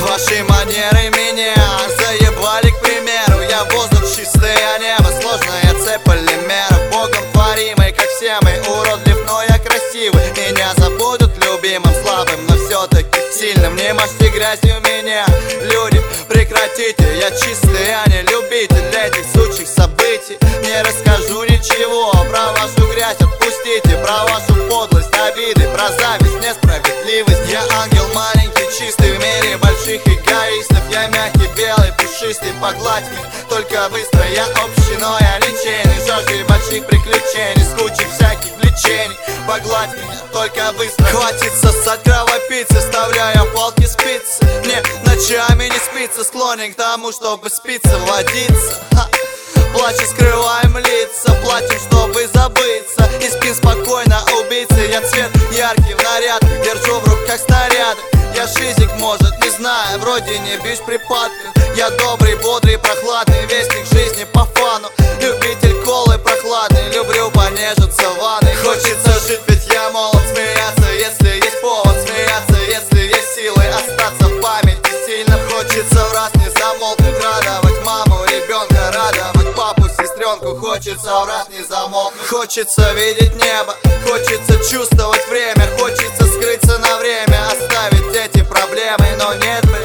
Ваши манеры меня заебали, к примеру. Я воздух чистый, а небо сложная цепь полимеров. Богом творимый, как все мы, уродлив, но я красивый. Меня забудут любимым, слабым, но все-таки сильным. Не мажьте грязью меня, люди, прекратите. Я чистый, а не любитель этих сучьих событий. Не расскажу ничего про вашу грязь, отпустите. Про вашу подлость, обиды, про зависть, несправедливость. Я ангел маленький, чистый в мире больших эгоистов. Я мягкий, белый, пушистый, погладь меня только быстро. Я общий, но я лечейный, жаждой больших приключений, с кучей всяких влечений. Погладь меня только быстро. Хватит сосать кровопийцы, вставляя палки спицы. Мне ночами не спится, склонен к тому, чтобы спиться, водиться. Плачем, скрываем лица, платим, чтобы забыться. И спим спокойно, убийцы. Я цвет яркий в нарядках, держу в руках снаряды. Я шизик, может, не знаю, вроде не бьюсь в припадках. Я добрый, бодрый, прохладный, вестник жизни по фану. Любитель колы прохладный, люблю понежиться в ванной. Хочется жить, ведь я молод, смеяться, если есть повод смеяться. Если есть силы остаться в памяти сильно. Хочется в раз не замолкнуть, радовать маму, ребенка, радовать папу, сестренку. Хочется в раз не замолкнуть. Хочется видеть небо, хочется чувствовать время. Хочется скрыться на время, оставить эти проблемы, но нет, блин.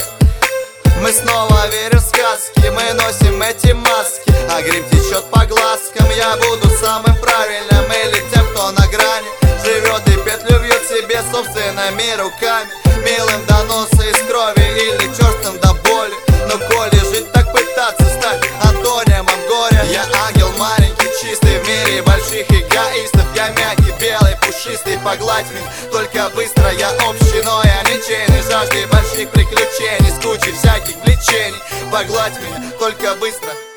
Мы снова верим в сказки, мы носим эти маски, а грим течет по глазкам. Я буду самым правильным или тем, кто на грани живет и петлю вьет себе собственными руками. Милым до носа из крови или черстым до боли. Но коли жить так пытаться, стать антонимом горя. Я ангел маленький, чистый в мире больших эгоистов. Я мягкий, белый, пушистый, погладь меня только быстро. Я общий, но я ничейный, жаждой больших приключений, с кучей всяких влечений. Погладь меня только быстро.